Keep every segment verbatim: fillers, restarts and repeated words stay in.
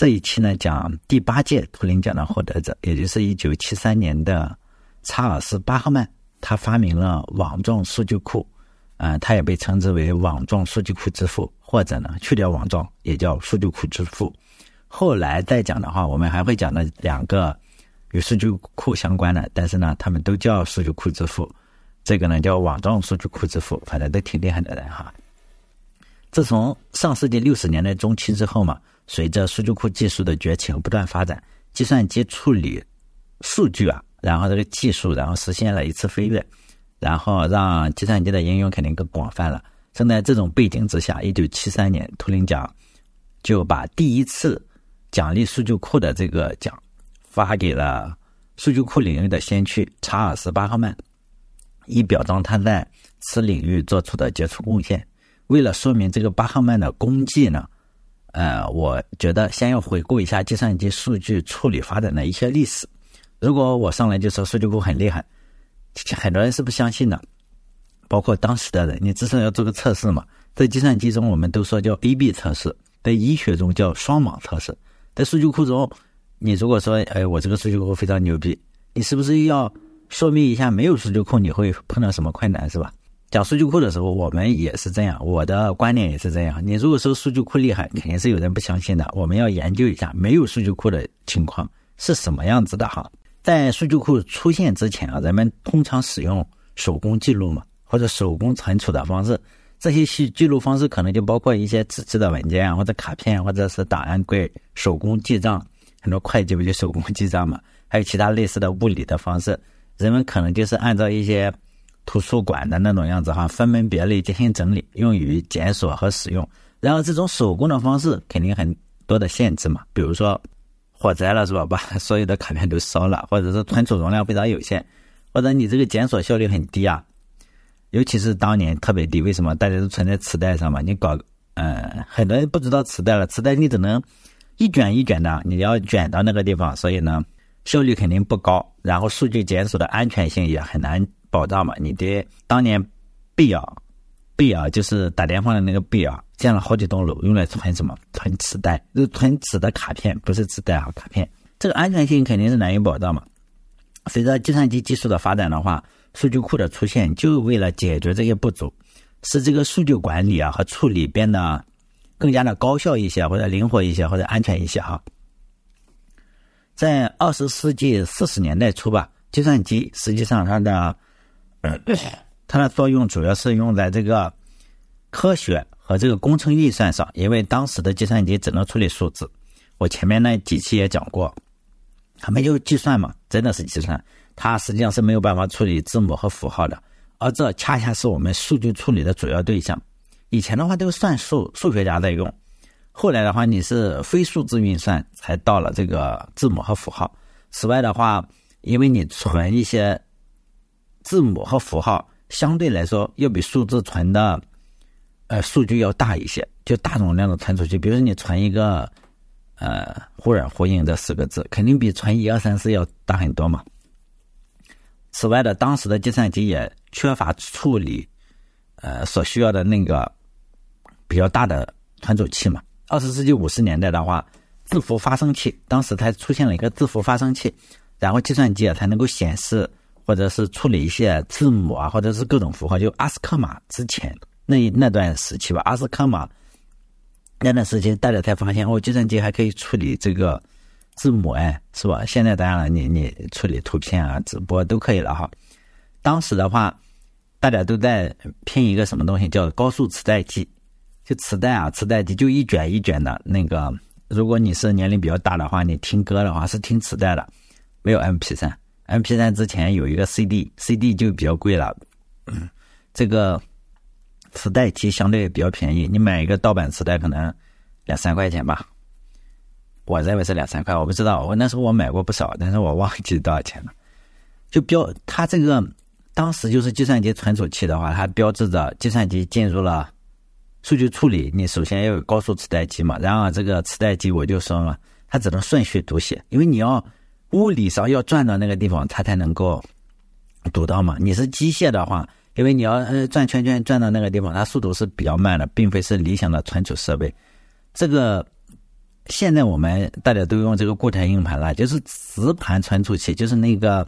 这一期呢讲第八届图灵奖的获得者，也就是一九七三年的查尔斯·巴赫曼，他发明了网状数据库，呃，他也被称之为网状数据库之父，或者呢去掉网状也叫数据库之父。后来再讲的话，我们还会讲的两个与数据库相关的，但是呢他们都叫数据库之父，这个呢叫网状数据库之父，反正都挺厉害的人哈。自从上世纪六十年代中期之后嘛，随着数据库技术的崛起和不断发展，计算机处理数据啊，然后这个技术然后实现了一次飞跃，然后让计算机的应用肯定更广泛了。正在这种背景之下，一九七三年图灵奖就把第一次奖励数据库的这个奖发给了数据库领域的先驱查尔斯·巴赫曼，以表彰他在此领域做出的杰出贡献。为了说明这个巴赫曼的功绩呢，呃，我觉得先要回顾一下计算机数据处理发展的一些历史。如果我上来就说数据库很厉害，很多人是不相信的，包括当时的人。你至少要做个测试嘛，在计算机中我们都说叫 A B 测试，在医学中叫双盲测试。在数据库中，你如果说哎，我这个数据库非常牛逼，你是不是要说明一下没有数据库你会碰到什么困难，是吧？讲数据库的时候我们也是这样，我的观念也是这样。你如果说数据库厉害，肯定是有人不相信的，我们要研究一下没有数据库的情况是什么样子的哈。在数据库出现之前啊，人们通常使用手工记录嘛，或者手工存储的方式。这些记录方式可能就包括一些纸质的文件啊，或者卡片，或者是档案柜，手工记账。很多会计不就手工记账嘛？还有其他类似的物理的方式，人们可能就是按照一些图书馆的那种样子哈，分门别类进行整理，用于检索和使用。然后这种手工的方式肯定很多的限制嘛，比如说火灾了是吧，把所有的卡片都烧了，或者是存储容量非常有限，或者你这个检索效率很低啊，尤其是当年特别低。为什么？大家都存在磁带上嘛，你搞呃，很多人不知道磁带了，磁带你只能一卷一卷的，你要卷到那个地方，所以呢效率肯定不高，然后数据检索的安全性也很难保障嘛。你得当年贝尔贝尔就是打电话的那个贝尔建了好几栋楼，用来存什么？存磁带，就存纸的卡片，不是磁带啊，卡片。这个安全性肯定是难以保障嘛。随着计算机技术的发展的话，数据库的出现就为了解决这些不足，使这个数据管理啊和处理变得更加的高效一些，或者灵活一些，或者安全一些哈。在二十世纪四十年代初吧，计算机实际上它的呃它的作用主要是用在这个科学和这个工程运算上，因为当时的计算机只能处理数字。我前面那几期也讲过，它没有计算嘛，真的是计算，它实际上是没有办法处理字母和符号的，而这恰恰是我们数据处理的主要对象。以前的话都是算数数学家在用，后来的话你是非数字运算才到了这个字母和符号。此外的话，因为你存一些字母和符号相对来说要比数字存的呃数据要大一些，就大容量的存出去。比如说你存一个呃忽然呼应这四个字，肯定比存一二三四要大很多嘛。此外的，当时的计算机也缺乏处理呃所需要的那个比较大的存储器嘛。二十世纪五十年代的话，字符发生器，当时才出现了一个字符发生器，然后计算机啊才能够显示或者是处理一些字母啊，或者是各种符号。就阿斯克码之前那那段时期吧，阿斯克码那段时间大家才发现哦，计算机还可以处理这个字母，哎，是吧？现在当然了，你你处理图片啊、直播都可以了哈。当时的话，大家都在拼一个什么东西叫高速磁带机，就磁带啊，磁带机就一卷一卷的那个。如果你是年龄比较大的话，你听歌的话是听磁带的，没有 M P 三。M P 三 之前有一个 C D， C D 就比较贵了。嗯，这个磁带机相对比较便宜，你买一个盗版磁带可能两三块钱吧。我认为是两三块，我不知道，我那时候我买过不少，但是我忘记多少钱了。就标它这个当时就是计算机存储器的话，它标志着计算机进入了数据处理，你首先要有高速磁带机嘛。然后这个磁带机我就说了，它只能顺序读写，因为你要物理上要转到那个地方它才能够读到嘛。你是机械的话，因为你要呃转圈圈转到那个地方，它速度是比较慢的，并非是理想的存储设备。这个现在我们大家都用这个固态硬盘了，就是磁盘存储器，就是那个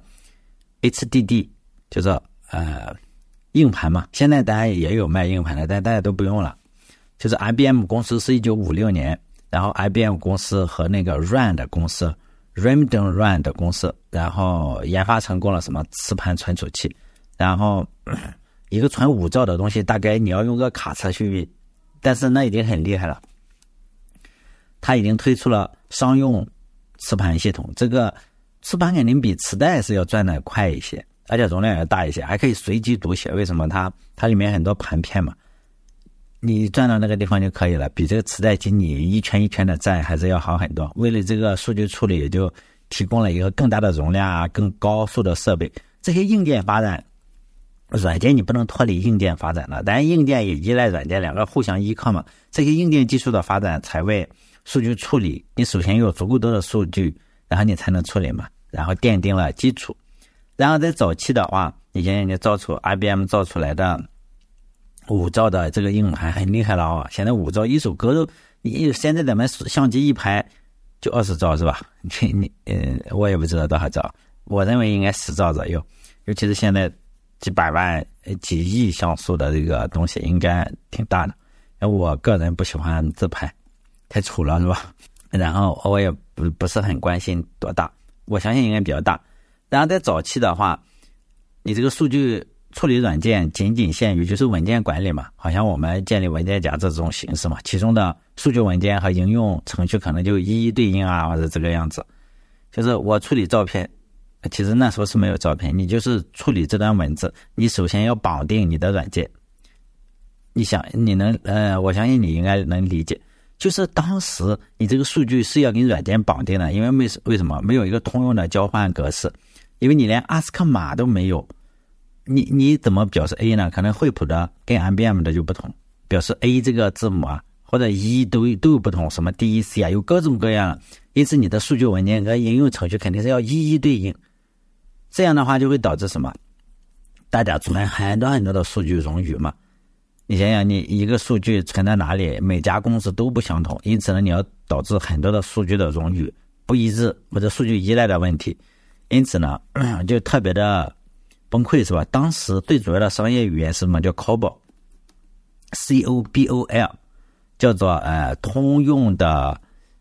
H D D， 就是呃硬盘嘛。现在大家也有卖硬盘的，但大家都不用了。就是 I B M 公司是一九五六年，然后 I B M 公司和那个 RAND 公司 Remington RAND 公司，然后研发成功了什么磁盘存储器，然后一个存五兆的东西，大概你要用个卡车去运，但是那已经很厉害了。它已经推出了商用磁盘系统，这个磁盘肯定比磁带是要转得快一些，而且容量也大一些，还可以随机读写。为什么？它它里面很多盘片嘛，你转到那个地方就可以了，比这个磁带机你一圈一圈的转还是要好很多。为了这个数据处理，也就提供了一个更大的容量啊，更高速的设备。这些硬件发展，软件你不能脱离硬件发展了，但是硬件也依赖软件，两个互相依靠嘛。这些硬件技术的发展才为数据处理，你首先有足够多的数据，然后你才能处理嘛，然后奠定了基础。然后在早期的话，你现在你造出 I B M 造出来的五兆的这个硬盘很厉害了啊！现在五兆一首歌都，你现在咱们相机一拍就二十兆是吧？你你呃，我也不知道多少兆，我认为应该十兆左右。尤其是现在几百万、几亿像素的这个东西，应该挺大的。我个人不喜欢自拍，太丑了是吧？然后我也不不是很关心多大，我相信应该比较大。然后在早期的话，你这个数据处理软件仅仅限于就是文件管理嘛，好像我们建立文件夹这种形式嘛，其中的数据文件和应用程序可能就一一对应啊，或者这个样子。就是我处理照片，其实那时候是没有照片，你就是处理这段文字，你首先要绑定你的软件。你想你能呃，我相信你应该能理解，就是当时你这个数据是要跟软件绑定的，因为为为什么没有一个通用的交换格式？因为你连阿斯克码都没有，你你怎么表示 A 呢？可能惠普的跟 I B M 的就不同，表示 A 这个字母啊，或者 E 都都有不同，什么 D E C 啊，有各种各样的。因此你的数据文件跟应用程序肯定是要一一对应，这样的话就会导致什么？大家存很多很多的数据冗余嘛。你想想，你一个数据存在哪里，每家公司都不相同，因此呢，你要导致很多的数据的冗余、不一致或者数据依赖的问题，因此呢，就特别的崩溃，是吧？当时最主要的商业语言是什么？叫 C O B O L，C O B O L， 叫做呃通用的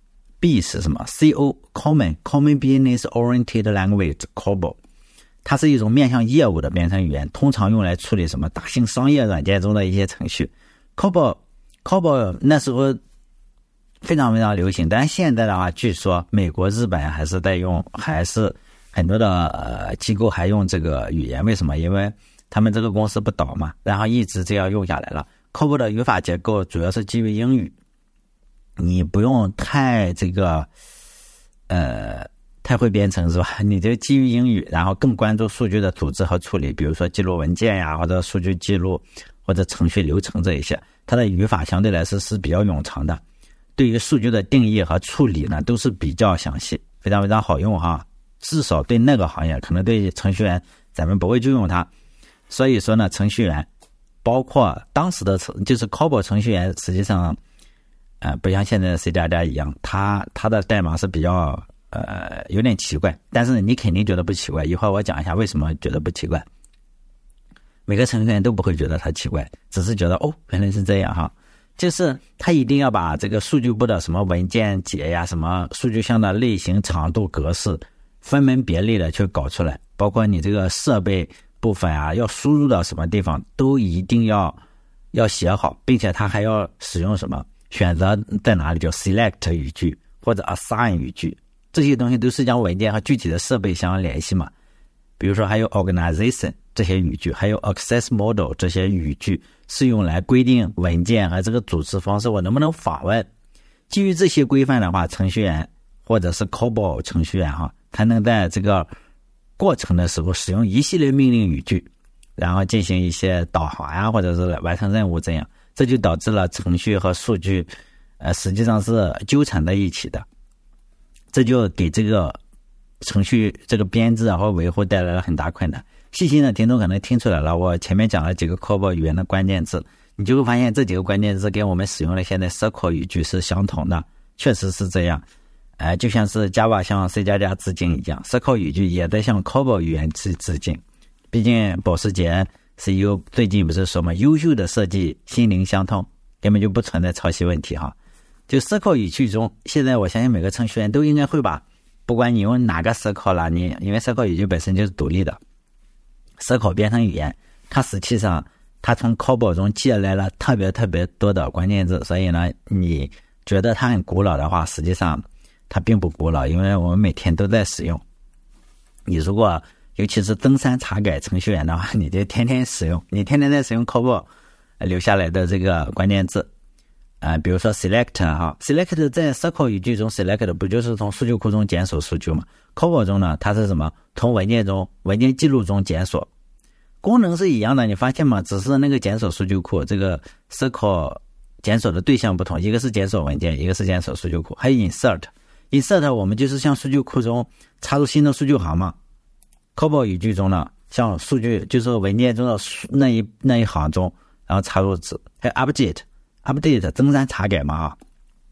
B 是什么 ？C O Common Common Business Oriented Language C O B O。它是一种面向业务的编程语言，通常用来处理什么大型商业软件中的一些程序。C O B O C O B O 那时候非常非常流行，但是现在的话，据说美国、日本还是在用，还是很多的呃机构还用这个语言。为什么？因为他们这个公司不倒嘛，然后一直这样用下来了。C O B O 的语法结构主要是基于英语，你不用太这个呃。太会编程是吧？你就基于英语，然后更关注数据的组织和处理，比如说记录文件呀，或者数据记录，或者程序流程这一些，它的语法相对来说是比较冗长的。对于数据的定义和处理呢，都是比较详细，非常非常好用哈。至少对那个行业，可能对程序员咱们不会就用它。所以说呢，程序员包括当时的就是 C O B O 程序员，实际上呃不像现在的 C 加加一样，它它的代码是比较呃，有点奇怪，但是你肯定觉得不奇怪。一会儿我讲一下为什么觉得不奇怪。每个程序员都不会觉得它奇怪，只是觉得哦，原来是这样哈。就是他一定要把这个数据部的什么文件节呀、什么数据项的类型、长度、格式，分门别类的去搞出来，包括你这个设备部分啊，要输入到什么地方，都一定要要写好，并且他还要使用什么选择在哪里，叫 select 语句或者 assign 语句。这些东西都是将文件和具体的设备相联系嘛，比如说还有 organization 这些语句，还有 access model 这些语句是用来规定文件和这个组织方式我能不能访问。基于这些规范的话，程序员或者是 C O B O 程序员哈，他能在这个过程的时候使用一系列命令语句，然后进行一些导航呀，或者是完成任务这样，这就导致了程序和数据呃实际上是纠缠在一起的。这就给这个程序这个编制和维护带来了很大困难。细心的听众可能听出来了，我前面讲了几个 C O B O 语言的关键字，你就会发现这几个关键字跟我们使用的现在 C I R C L 语句是相同的， 确实是这样。呃，就像是 Java 向 C 加加致敬一样 ，C O B O 语句也在向 C O B O 语言致致敬。毕竟保时捷 C E O 最近不是说嘛，优秀的设计心灵相通，根本就不存在抄袭问题哈。就 C O B O 语句中，现在我相信每个程序员都应该会吧，不管你用哪个 C O B O 啦，你因为 C O B O 语句本身就是独立的 ，C O B O 编程语言，它实际上它从 C O B O 中借来了特别特别多的关键字，所以呢，你觉得它很古老的话，实际上它并不古老，因为我们每天都在使用。你如果尤其是登山查改程序员的话，你就天天使用，你天天在使用 C O B O 留下来的这个关键字。呃，比如说 select 哈 ，select 在 C O B O 语句中 select 不就是从数据库中检索数据吗 ？C O B O 中呢，它是什么？从文件中、文件记录中检索，功能是一样的，你发现吗？只是那个检索数据库，这个 C O B O 检索的对象不同，一个是检索文件，一个是检索数据库，还有 insert。insert 我们就是向数据库中插入新的数据行嘛。C O B O 语句中呢，像数据就是文件中的那一那一行中，然后插入值，还有 update。update 增删查改嘛啊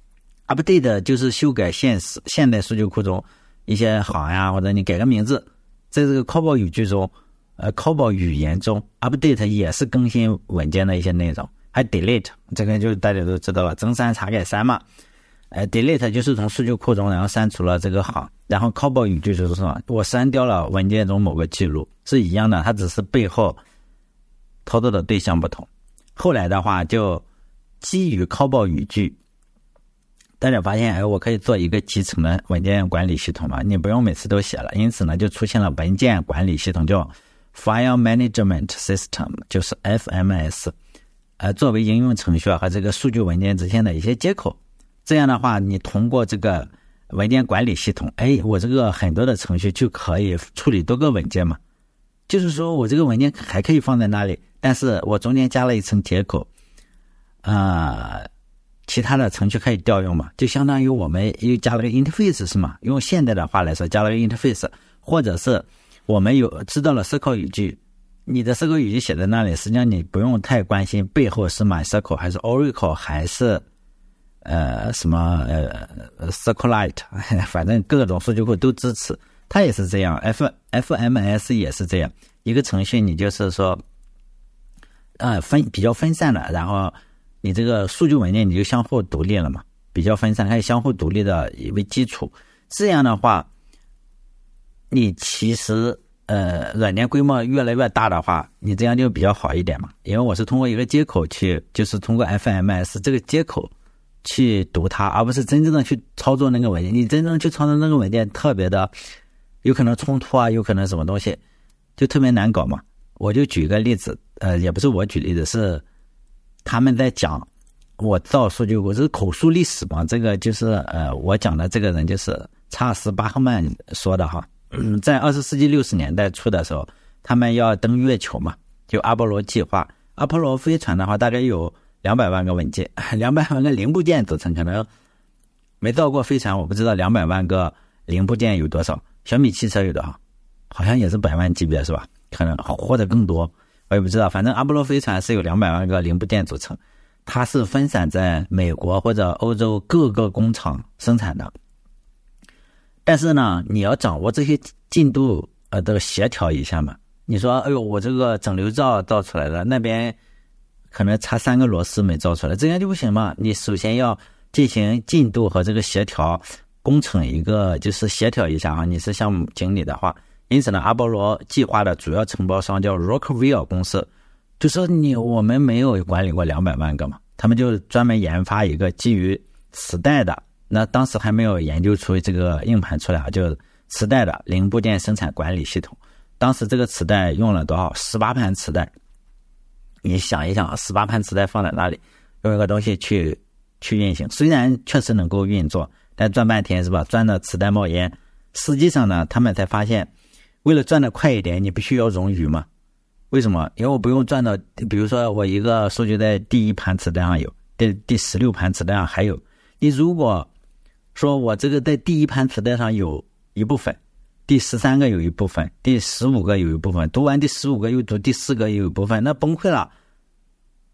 ，update 就是修改现实现代数据库中一些行呀，或者你改个名字，在这个 C O B O 语句中，呃 C O B O 语言中 ，update 也是更新文件的一些内容，还 delete 这个就大家都知道了，增删查改删嘛，呃 delete 就是从数据库中然后删除了这个行，然后 C O B O 语句就是说我删掉了文件中某个记录，是一样的，它只是背后操作的对象不同。后来的话就基于 C O B O 语句，大家发现，哎，我可以做一个集成的文件管理系统嘛？你不用每次都写了，因此呢，就出现了文件管理系统，叫 File Management System， 就是 F M S， 呃，作为应用程序和这个数据文件之间的一些接口。这样的话，你通过这个文件管理系统，哎，我这个很多的程序就可以处理多个文件嘛。就是说我这个文件还可以放在那里，但是我中间加了一层接口。呃，其他的程序可以调用嘛，就相当于我们又加了个 interface 是吗？用现代的话来说，加了个 interface， 或者是我们有知道了 C O B O 语句，你的 C O B O 语句写在那里，实际上你不用太关心背后是 MySQL 还是 Oracle 还是呃什么呃 SQLite， 反正各种数据库都支持，它也是这样 ，F F M S 也是这样，一个程序你就是说，呃分比较分散了，然后。你这个数据文件你就相互独立了嘛，比较分散，还有相互独立的为基础。这样的话，你其实呃软件规模越来越大的话，你这样就比较好一点嘛。因为我是通过一个接口去，就是通过 F M S 这个接口去读它，而不是真正的去操作那个文件。你真正去操作那个文件特别的有可能冲突啊，有可能什么东西，就特别难搞嘛。我就举一个例子，呃，也不是我举例子，是。他们在讲我造数据库，这是口述历史嘛？这个就是呃，我讲的这个人就是查尔斯·巴赫曼说的哈。嗯，在二十世纪六十年代初的时候，他们要登月球嘛，就阿波罗计划。阿波罗飞船的话，大概有两百万个文件，两百万个零部件组成。可能没造过飞船，我不知道两百万个零部件有多少。小米汽车有多少？好像也是百万级别是吧？可能或者更多。我也不知道，反正阿波罗飞船是有两百万个零部件组成，它是分散在美国或者欧洲各个工厂生产的。但是呢，你要掌握这些进度呃的协调一下嘛。你说，哎呦，我这个整流罩造出来了，那边可能差三个螺丝没造出来，这样就不行嘛。你首先要进行进度和这个协调工程一个就是协调一下啊。你是项目经理的话。因此呢，阿波罗计划的主要承包商叫 Rockwell 公司，就说你我们没有管理过两百万个嘛，他们就专门研发一个基于磁带的，那当时还没有研究出这个硬盘出来啊，就磁带的零部件生产管理系统。当时这个磁带用了多少？十八盘磁带。你想一想，十八盘磁带放在那里，用一个东西去去运行，虽然确实能够运作，但转半天是吧？转的磁带冒烟。实际上呢，他们才发现。为了转得快一点，你必须要冗余嘛？为什么？因为我不用转到，比如说我一个数据在第一盘磁带上有，第第十六盘磁带上还有。你如果说我这个在第一盘磁带上有一部分，第十三个有一部分，第十五个有一部分，读完第十五个又读第四个有一部分，那崩溃了。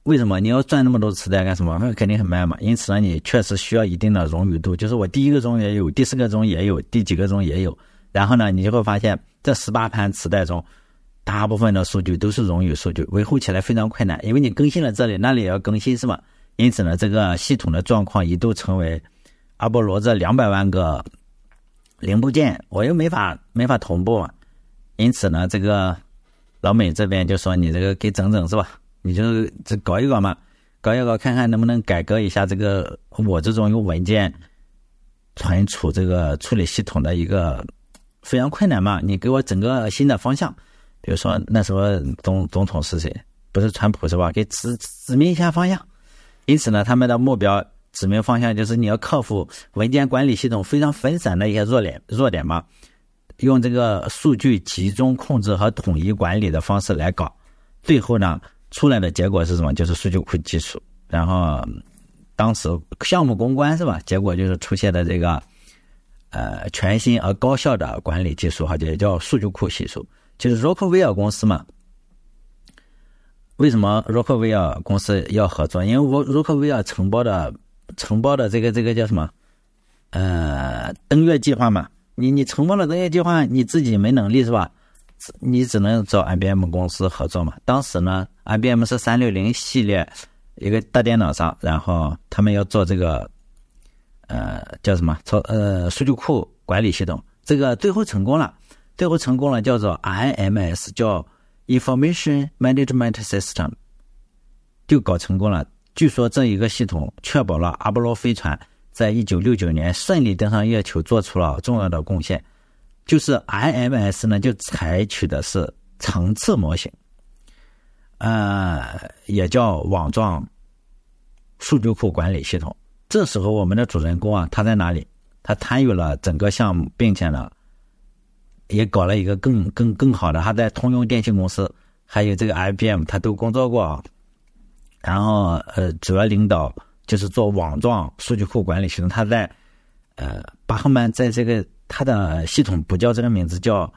为什么你要转那么多磁带干什么？那肯定很慢嘛。因此呢，你确实需要一定的冗余度，就是我第一个钟也有，第四个钟也有，第几个钟也有。然后呢，你就会发现这十八盘磁带中，大部分的数据都是冗余数据，维护起来非常困难，因为你更新了这里，那里也要更新是吧？因此呢，这个系统的状况一度成为阿波罗这两百万个零部件，我又没法没法同步嘛。因此呢，这个老美这边就说你这个给整整是吧？你就这搞一搞嘛，搞一搞看看能不能改革一下这个我这种用文件存储这个处理系统的一个非常困难嘛，你给我整个新的方向。比如说那时候总总统是谁？不是川普是吧？给指指明一下方向。因此呢，他们的目标指明方向就是你要克服文件管理系统非常分散的一些弱点弱点嘛，用这个数据集中控制和统一管理的方式来搞。最后呢，出来的结果是什么？就是数据库技术。然后当时项目攻关是吧？结果就是出现的这个呃全新而高效的管理技术，哈，也叫数据库技术。就是 Rockwell 公司嘛。为什么 Rockwell 公司要合作？因为 Rockwell 承包的承包的这个这个叫什么？呃，登月计划嘛。你你承包了登月计划，你自己没能力是吧？你只能找 I B M 公司合作嘛。当时呢 ，I B M 是三六零系列一个大电脑上，然后他们要做这个呃叫什么？操呃数据库管理系统，这个最后成功了。最后成功了，叫做 I M S， 叫 Information Management System， 就搞成功了。据说这一个系统确保了阿波罗飞船在一九六九年顺利登上月球做出了重要的贡献。就是 I M S 呢，就采取的是层次模型，呃，也叫网状数据库管理系统。这时候我们的主人公啊，他在哪里？他参与了整个项目，并且呢，也搞了一个更更更好的。他在通用电信公司，还有这个 I B M， 他都工作过。然后呃，主要领导就是做网状数据库管理系统。他在呃巴赫曼在这个他的系统不叫这个名字，叫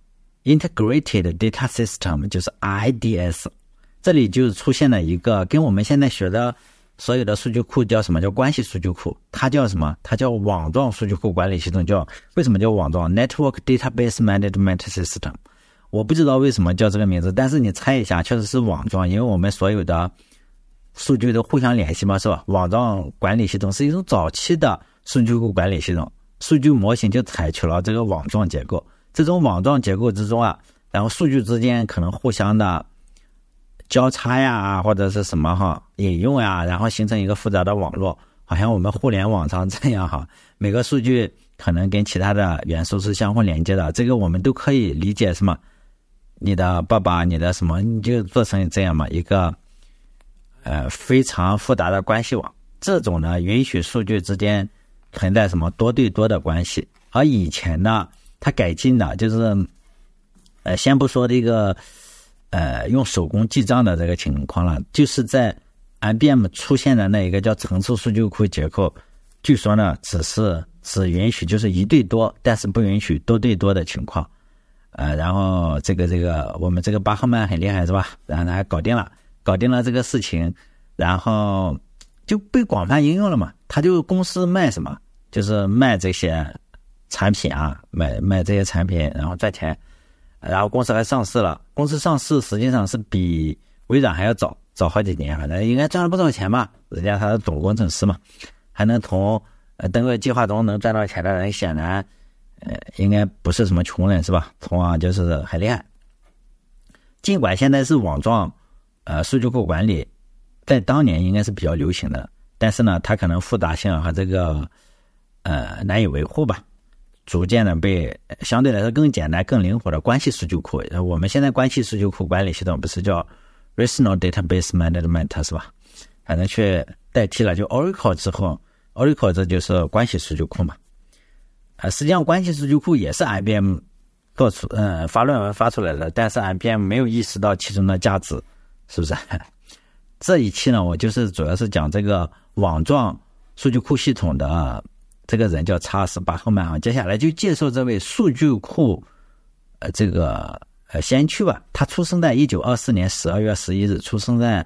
Integrated Data System， 就是 I D S。这里就出现了一个跟我们现在学的所有的数据库叫什么？叫关系数据库。它叫什么？它叫网状数据库管理系统。叫为什么叫网状 ？Network Database Management System。我不知道为什么叫这个名字，但是你猜一下，确实是网状，因为我们所有的数据都互相联系嘛，是吧？网状管理系统是一种早期的数据库管理系统，数据模型就采取了这个网状结构。这种网状结构之中啊，然后数据之间可能互相的交叉呀，或者是什么哈引用呀，然后形成一个复杂的网络，好像我们互联网上这样哈，每个数据可能跟其他的元素是相互连接的。这个我们都可以理解什么？你的爸爸，你的什么，你就做成这样嘛，一个呃非常复杂的关系网。这种呢，允许数据之间存在什么多对多的关系。而以前呢，它改进的就是呃先不说这个呃用手工记账的这个情况了，就是在 I B M 出现的那一个叫层次数据库结构，据说呢只是只允许就是一对多，但是不允许多对多的情况。呃，然后这个这个我们这个巴赫曼很厉害是吧？然后他搞定了，搞定了这个事情，然后就被广泛应用了嘛。他就公司卖什么，就是卖这些产品啊，卖卖这些产品，然后赚钱。然后公司还上市了，公司上市实际上是比微软还要早早好几年，反正应该赚了不少钱吧。人家他是总工程师嘛，还能从呃登月计划中能赚到钱的人，显然呃应该不是什么穷人是吧？从而就是很厉害。尽管现在是网状呃数据库管理，在当年应该是比较流行的，但是呢，它可能复杂性和这个呃难以维护吧。逐渐的被相对来说更简单更灵活的关系数据库，我们现在关系数据库管理系统不是叫 Relational Database Management 是吧？反正去代替了，就 Oracle 之后 Oracle 这就是关系数据库嘛。呃，实际上关系数据库也是 I B M 做出呃发论文发出来的，但是 I B M 没有意识到其中的价值，是不是？这一期呢，我就是主要是讲这个网状数据库系统的这个人叫查尔斯·巴赫曼啊，接下来就介绍这位数据库呃这个呃先驱吧。他出生在一九二四年十二月十一日，出生在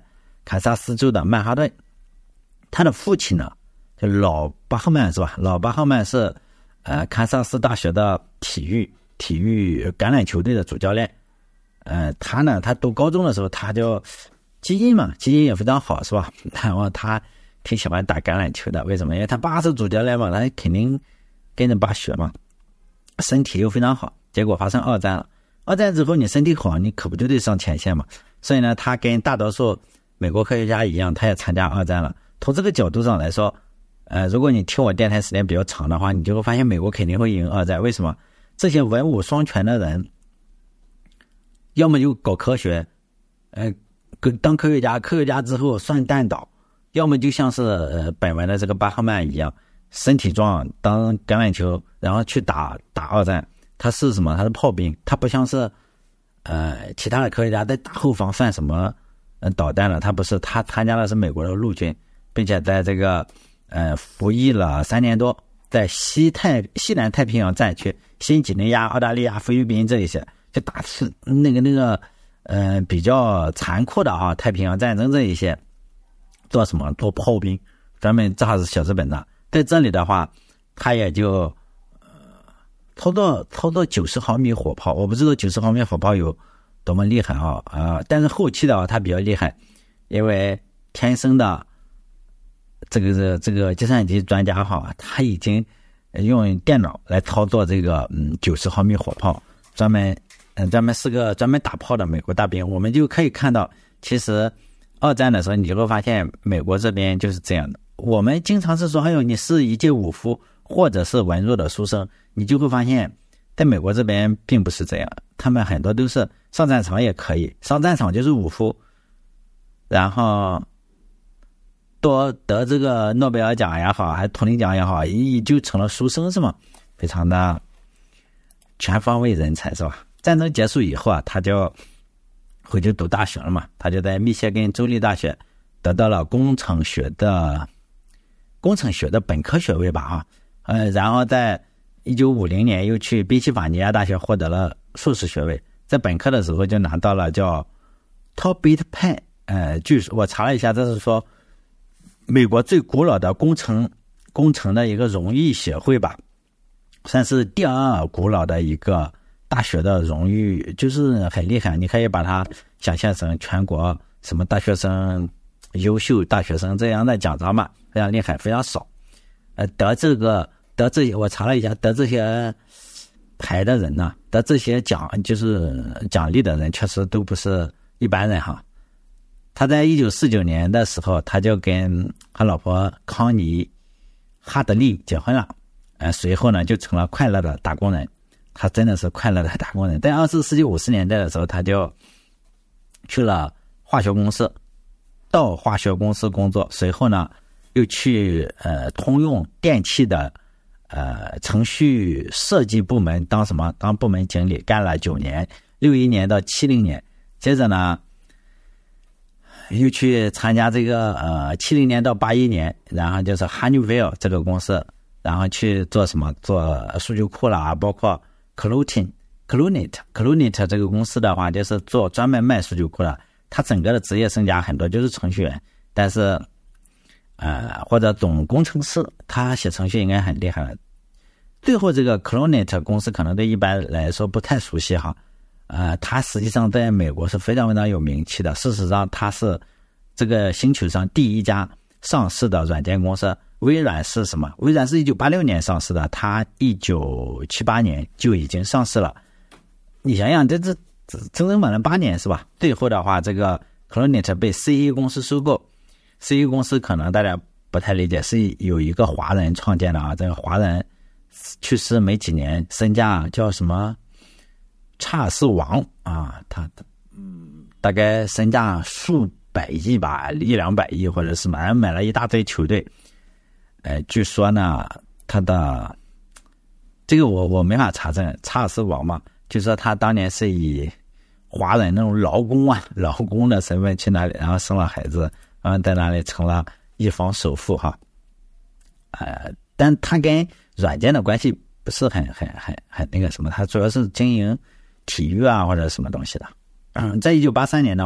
堪萨斯州的曼哈顿。他的父亲呢，就老巴赫曼是吧？老巴赫曼是呃堪萨斯大学的体育体育橄榄球队的主教练。呃，他呢，他读高中的时候，他就基因嘛，基因也非常好是吧？然后他挺喜欢打橄榄球的，为什么？因为他爸是主教练嘛，他肯定跟着爸学嘛，身体又非常好。结果发生二战了，二战之后你身体好，你可不就得上前线嘛？所以呢，他跟大多数美国科学家一样，他也参加二战了。从这个角度上来说，呃，如果你听我电台时间比较长的话，你就会发现美国肯定会赢二战。为什么？这些文武双全的人，要么就搞科学，呃，当科学家，科学家之后算弹道，要么就像是呃本文的这个巴赫曼一样，身体壮，当橄榄球，然后去打打二战。他是什么？他是炮兵，他不像是呃其他的科学家在大后方算什么呃导弹了，他不是，他参加的是美国的陆军。并且在这个呃服役了三年多，在西太西南太平洋战区，新几内亚、澳大利亚、菲律宾这一些，就打次那个那个呃比较残酷的啊太平洋战争这一些，做什么？做炮兵，专门这还是小日本的。在这里的话，他也就呃操作操作九十毫米火炮，我不知道九十毫米火炮有多么厉害啊啊、呃！但是后期的话，他比较厉害，因为天生的。这个这个计算机专家哈，他已经用电脑来操作这个嗯九十毫米火炮，专门嗯专门是个专门打炮的美国大兵。我们就可以看到，其实二战的时候，你就会发现美国这边就是这样的。我们经常是说，哎呦，你是一介武夫或者是文弱的书生，你就会发现，在美国这边并不是这样，他们很多都是上战场也可以，上战场就是武夫，然后。多得这个诺贝尔奖也好，还是图灵奖也好，一就成了书生是吗？非常的全方位人才是吧？战争结束以后啊，他就回去读大学了嘛，他就在密歇根州立大学得到了工程学的工程学的本科学位吧啊，呃，然后在一九五零年又去宾夕法尼亚大学获得了硕士学位，在本科的时候就拿到了叫 Tobit Pen， 呃，据我查了一下，这是说。美国最古老的工程工程的一个荣誉协会吧，算是第二古老的一个大学的荣誉，就是很厉害。你可以把它想象成全国什么大学生、优秀大学生这样的奖章嘛，非常厉害，非常少。呃，得这个得这些，我查了一下，得这些牌的人呢，得这些奖就是奖励的人，确实都不是一般人哈。他在一九四九年的时候，他就跟他老婆康妮哈德利结婚了，呃，随后呢就成了快乐的打工人。他真的是快乐的打工人。在二十世纪五十年代的时候，他就去了化学公司，到化学公司工作。随后呢，又去呃通用电气的呃程序设计部门当什么？当部门经理，干了九年，六一年到七零年。接着呢。又去参加这个呃七零年到八一年，然后就是 Honeywell 这个公司，然后去做什么做数据库啦，包括 Clunet Clunet Clunet 这个公司的话，就是做专门卖数据库的。他整个的职业生涯很多就是程序员，但是呃或者总工程师，他写程序应该很厉害了。最后这个 Clunet 公司可能对一般来说不太熟悉哈。呃，它实际上在美国是非常非常有名气的。事实上，它是这个星球上第一家上市的软件公司。微软是什么？微软是一九八六年上市的，它一九七八年就已经上市了。你想想，这这整整晚了八年是吧？最后的话，这个 Clunet 被 C A 公司收购。C A 公司可能大家不太理解，是有一个华人创建的啊。这个华人去世没几年，身价叫什么？查尔斯王啊，他嗯大概身价数百亿吧，一两百亿或者是买买了一大堆球队。呃，据说呢，他的这个我我没法查证，查尔斯王嘛，就说他当年是以华人那种劳工啊，劳工的身份去那里，然后生了孩子，然后在那里成了一方首富哈。呃，但他跟软件的关系不是很很很很那个什么，他主要是经营体育啊或者什么东西的。嗯，在一九八三年的话，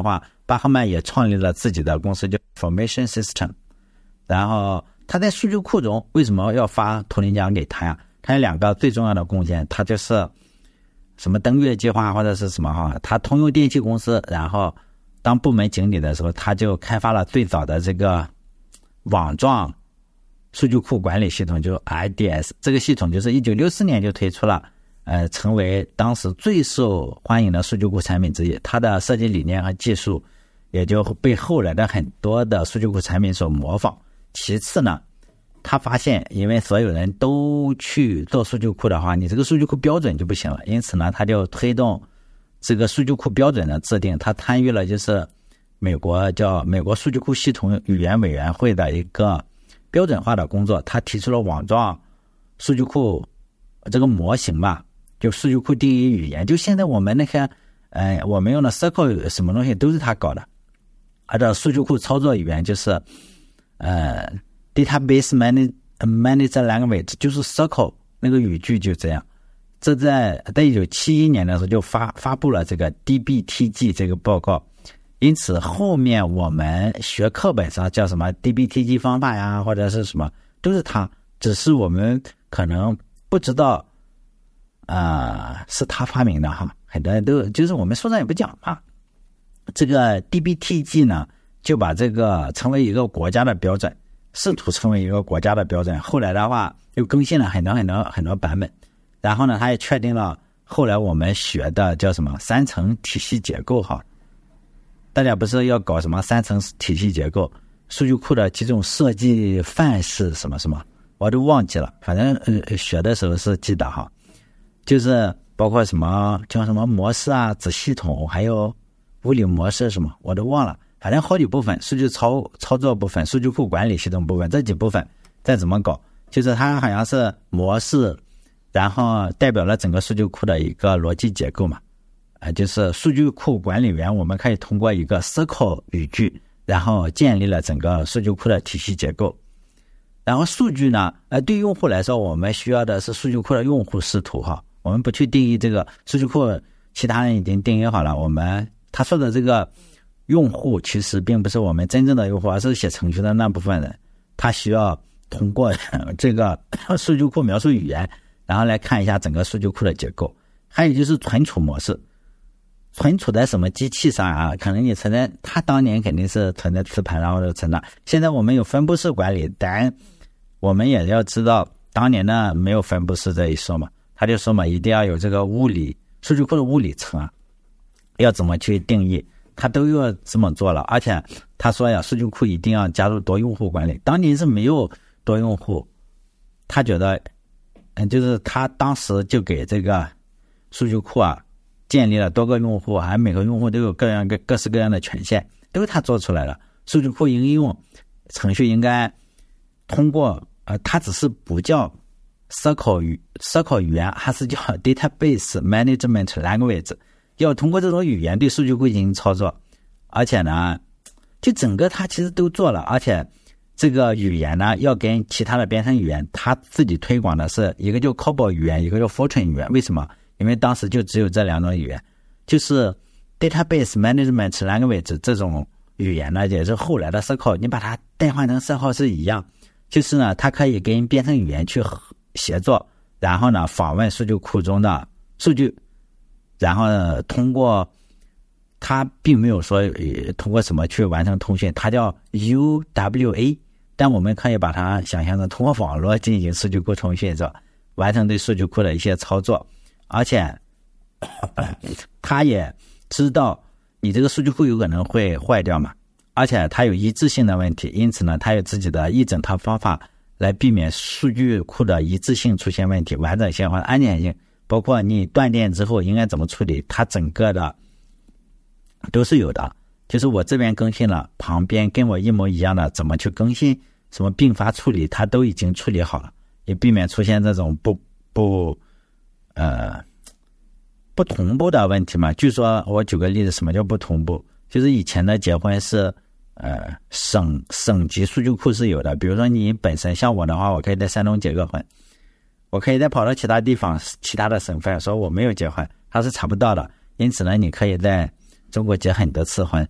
巴赫曼也创立了自己的公司叫 Information System。然后他在数据库中为什么要发图灵奖给他呀？他有两个最重要的贡献，他就是什么登月计划或者是什么哈，他通用电气公司，然后当部门经理的时候，他就开发了最早的这个网状数据库管理系统，就 I D S。 这个系统就是一九六四年就推出了，呃，成为当时最受欢迎的数据库产品之一。它的设计理念和技术也就被后来的很多的数据库产品所模仿。其次呢，他发现因为所有人都去做数据库的话，你这个数据库标准就不行了，因此呢，他就推动这个数据库标准的制定。他参与了就是美国叫美国数据库系统语言委员会的一个标准化的工作。他提出了网状数据库这个模型嘛，就数据库定义语言，就现在我们那些呃我们用的 Circle 什么东西都是他搞的。而这数据库操作语言就是呃 Database Manager Language， 就是 Circle 那个语句就这样。这在在一九七一年的时候就发发布了这个 D B T G 这个报告。因此后面我们学课本上叫什么 D B T G 方法呀，或者是什么，都是他，只是我们可能不知道啊、呃、是他发明的哈。很多人都就是我们书上也不讲嘛。这个 D B T G 呢，就把这个成为一个国家的标准，试图成为一个国家的标准。后来的话又更新了很多很多很多版本。然后呢，他也确定了后来我们学的叫什么三层体系结构哈。大家不是要搞什么三层体系结构，数据库的几种设计范式什么什么，我都忘记了。反正呃学的时候是记得哈，就是包括什么叫什么模式啊、子系统，还有物理模式什么，我都忘了。反正好几部分，数据操操作部分、数据库管理系统部分，这几部分再怎么搞，就是它好像是模式，然后代表了整个数据库的一个逻辑结构嘛。呃，就是数据库管理员，我们可以通过一个 Circle 语句，然后建立了整个数据库的体系结构。然后数据呢，呃，对用户来说，我们需要的是数据库的用户视图哈。我们不去定义这个数据库，其他人已经定义好了。我们他说的这个用户，其实并不是我们真正的用户，而是写程序的那部分人。他需要通过这个数据库描述语言，然后来看一下整个数据库的结构。还有就是存储模式。存储在什么机器上啊？可能你存在，它当年肯定是存在磁盘，然后就存在。现在我们有分布式管理，但我们也要知道，当年呢没有分布式这一说嘛，他就说嘛，一定要有这个物理数据库的物理层啊，要怎么去定义，他都要这么做了。而且他说呀，数据库一定要加入多用户管理，当年是没有多用户，他觉得，嗯，就是他当时就给这个数据库啊。建立了多个用户，还每个用户都有各样各各式各样的权限，都是他做出来的。数据库应用程序应该通过呃，它只是不叫 Circle 语 Circle 语言，还是叫 Database Management Language， 要通过这种语言对数据库进行操作。而且呢，就整个它其实都做了，而且这个语言呢，要跟其他的编程语言，它自己推广的是一个叫 COBOL 语言，一个叫 Fortran 语言。为什么？因为当时就只有这两种语言，就是 Database Management Language 这种语言呢，也是后来的 Circle， 你把它代换成 Circle 是一样，就是呢，它可以跟编程语言去协作，然后呢，访问数据库中的数据，然后呢，通过它并没有说通过什么去完成通讯，它叫 U W A， 但我们可以把它想象成通过网络进行数据库通讯，是吧？完成对数据库的一些操作。而且他也知道你这个数据库有可能会坏掉嘛，而且它有一致性的问题，因此呢，它有自己的一整套方法来避免数据库的一致性出现问题、完整性或者安全性，包括你断电之后应该怎么处理，它整个的都是有的。就是我这边更新了，旁边跟我一模一样的怎么去更新，什么并发处理，它都已经处理好了，也避免出现这种不不呃，不同步的问题嘛。据说我举个例子，什么叫不同步？就是以前的结婚是，呃，省省级数据库是有的。比如说你本身像我的话，我可以在山东结个婚，我可以再跑到其他地方、其他的省份说我没有结婚，它是查不到的。因此呢，你可以在中国结很多次婚，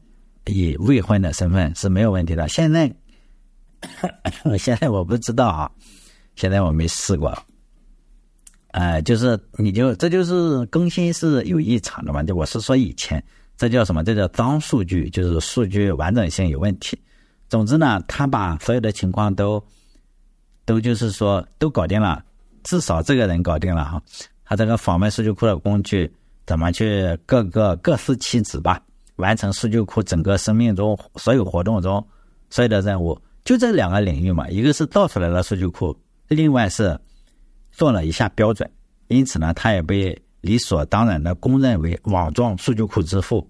以未婚的身份是没有问题的。现在现在我不知道啊，现在我没试过。呃，就是你就这就是更新是有异常的嘛？就我是说以前这叫什么？这叫脏数据，就是数据完整性有问题。总之呢，他把所有的情况都都就是说都搞定了，至少这个人搞定了哈。他这个访问数据库的工具怎么去各个各司其职吧，完成数据库整个生命中所有活动中所有的任务，就这两个领域嘛，一个是造出来了数据库，另外是做了一下标准，因此呢，他也被理所当然的公认为网状数据库之父。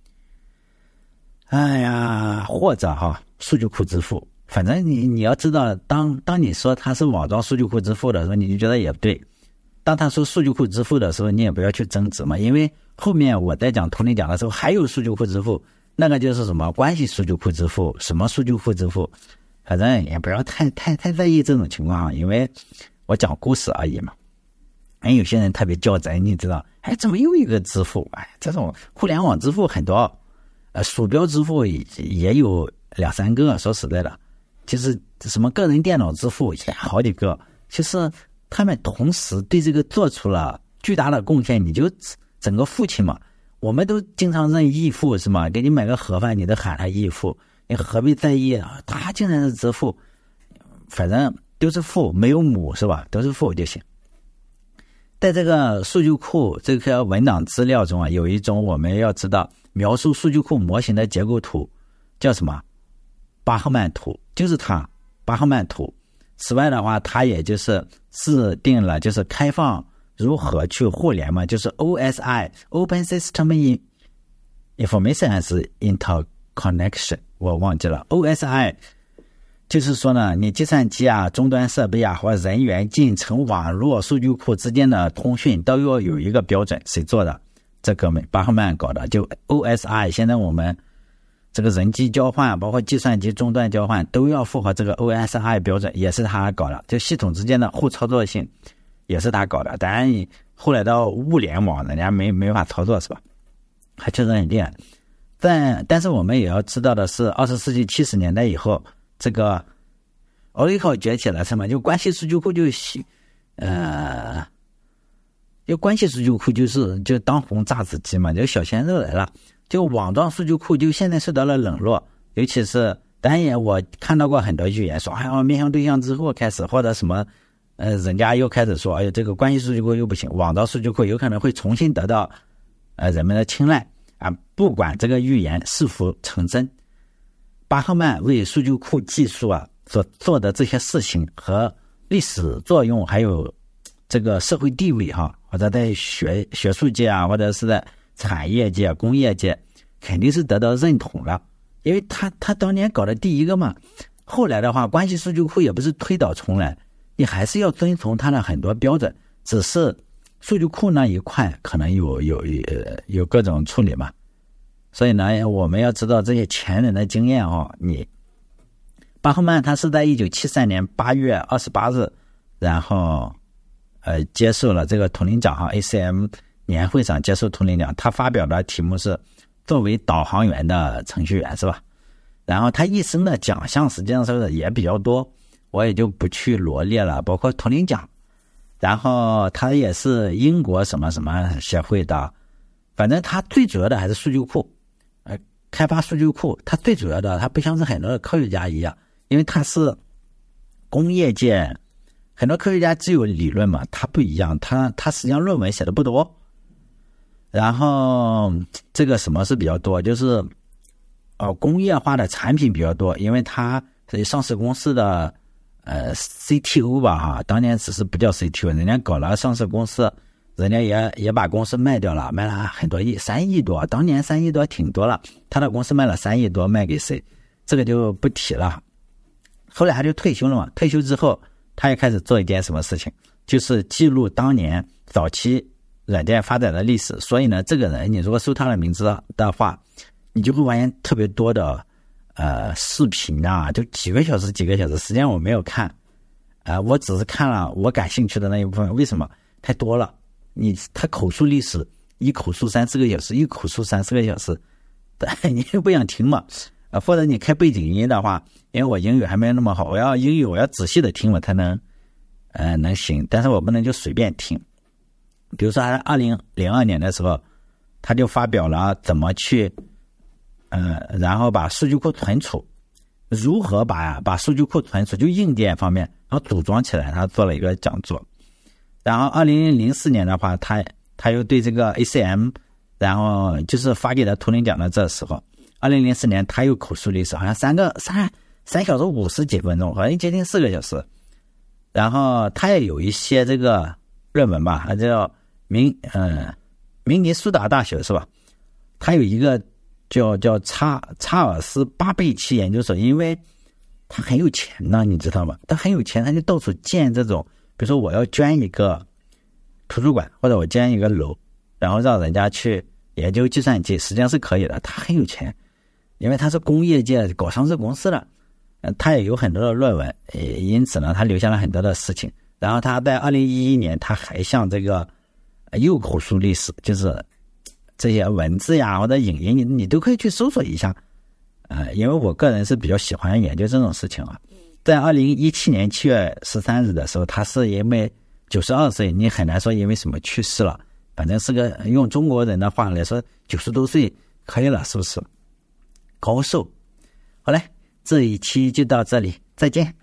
哎呀，或者哈，数据库之父，反正你你要知道，当当你说他是网状数据库之父的时候，你就觉得也不对；当他说数据库之父的时候，你也不要去争执嘛，因为后面我在讲图灵讲的时候，还有数据库之父，那个就是什么关系数据库之父，什么数据库之父，反正也不要太太太在意这种情况，因为我讲故事而已嘛。哎，有些人特别较真，你知道，哎，怎么又一个之父？哎，这种互联网之父很多。呃，鼠标支付也有两三个，说实在的，其实什么个人电脑支付也好几个，其实他们同时对这个做出了巨大的贡献。你就整个父亲嘛，我们都经常认义父是吗？给你买个盒饭，你都喊他义父，你何必在意啊？他竟然是之父，反正都是父，没有母是吧？都是父就行。在这个数据库这个文档资料中啊，有一种我们要知道描述数据库模型的结构图，叫什么？巴赫曼图，就是它，巴赫曼图。此外的话，它也就是制定了就是开放如何去互联嘛，就是 O S I Open System Information 还是 Interconnection 我忘记了。 O S I 就是说呢，你计算机啊、终端设备啊或人员进程网络数据库之间的通讯都要有一个标准，谁做的？这哥们巴赫曼搞的，就 O S I。 现在我们这个人机交换包括计算机终端交换都要符合这个 O S I 标准，也是他搞的。就系统之间的互操作性也是他搞的，当然后来到物联网人家没没法操作是吧，还确实很厉害。但但是我们也要知道的是，二十世纪七十年代以后，这个 Oracle 崛起了，什么就关系数据库就呃就关系数据库就是就当红炸子鸡嘛，就小鲜肉来了。就网状数据库就现在受到了冷落，尤其是当然也我看到过很多预言说，哎呀，面向对象之后开始，或者什么呃，人家又开始说，哎呀，这个关系数据库又不行，网状数据库有可能会重新得到呃人们的青睐啊。不管这个预言是否成真，巴赫曼为数据库技术啊所做的这些事情和历史作用，还有这个社会地位哈，或者在学学术界啊，或者是在产业界、工业界，肯定是得到认同了，因为他他当年搞的第一个嘛。后来的话，关系数据库也不是推倒重来，你还是要遵从它的很多标准，只是数据库那一块可能有有有各种处理嘛。所以呢，我们要知道这些前人的经验哦。你巴赫曼他是在一九七三年八月二十八日，然后呃接受了这个图灵奖哈 A C M 年会上接受图灵奖，他发表的题目是作为导航员的程序员是吧？然后他一生的奖项实际上是也比较多，我也就不去罗列了，包括图灵奖，然后他也是英国什么什么协会的，反正他最主要的还是数据库，呃，开发数据库，他最主要的他不像是很多的科学家一样，因为他是工业界，很多科学家只有理论嘛，他不一样，他他实际上论文写的不多。然后这个什么是比较多，就是呃工业化的产品比较多，因为他是上市公司的呃 C T O 吧哈，当年只是不叫 C T O， 人家搞了上市公司，人家也也把公司卖掉了，卖了很多亿，三亿多，当年三亿多挺多了，他的公司卖了三亿多，卖给谁？这个就不提了。后来他就退休了嘛，退休之后他也开始做一件什么事情，就是记录当年早期软件发展的历史。所以呢，这个人你如果搜他的名字的话，你就会发现特别多的呃视频啊，就几个小时几个小时，实际上我没有看啊、呃，我只是看了我感兴趣的那一部分。为什么？太多了，你他口述历史一口述三四个小时，一口述三四个小时， 你又不想听嘛，呃，或者你开背景音的话，因为我英语还没有那么好，我要英语我要仔细的听我才能呃能行，但是我不能就随便听。比如说他二零零二年的时候，他就发表了怎么去呃然后把数据库存储，如何把把数据库存储，就硬件方面然后组装起来，他做了一个讲座。然后二零零四年的话，他他又对这个 A C M， 然后就是发给他图灵奖的这时候，二零零四年他又口述历史，好像三个三三小时五十几分钟，好像接近四个小时。然后他也有一些这个论文吧，他叫明呃明尼苏达大学是吧？他有一个叫叫查查尔斯巴贝奇研究所，因为他很有钱呢，你知道吗？他很有钱，他就到处建这种，比如说我要捐一个图书馆，或者我建一个楼，然后让人家去研究计算机，实际上是可以的。他很有钱，因为他是工业界搞上市公司的，呃，他也有很多的论文，因此呢，他留下了很多的事情。然后他在二零一一年，他还向这个又口述历史，就是这些文字呀或者影音，你你都可以去搜索一下。呃，因为我个人是比较喜欢研究这种事情啊。在二零一七年七月十三日的时候，他是因为九十二岁，你很难说因为什么去世了，反正是个用中国人的话来说，九十多岁可以了，是不是？高寿。好嘞，这一期就到这里，再见。